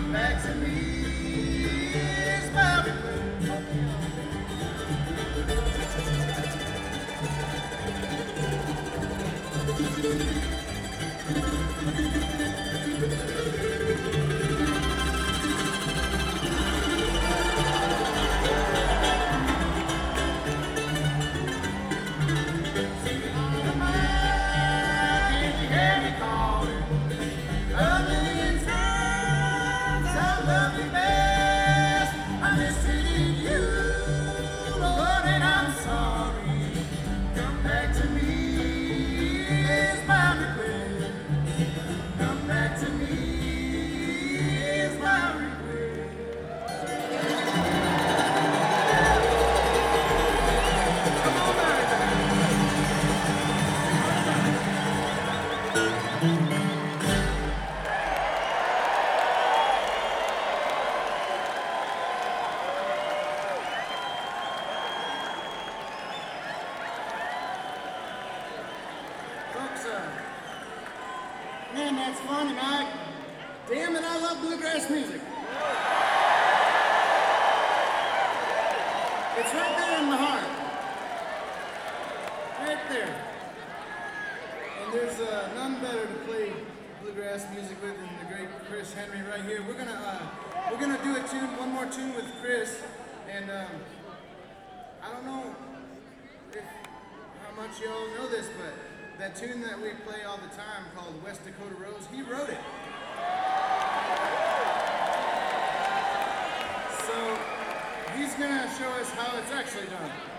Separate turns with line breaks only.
back to me is my regret. Man, that's fun, and damn it, I love bluegrass music. It's right there in my heart. Right there. And there's none better to play bluegrass music with than the great Chris Henry right here. We're gonna do a tune, one more tune with Chris, and I don't know how much y'all know this, but that tune that we play all the time called West Dakota Rose, he wrote it. So he's gonna show us how it's actually done.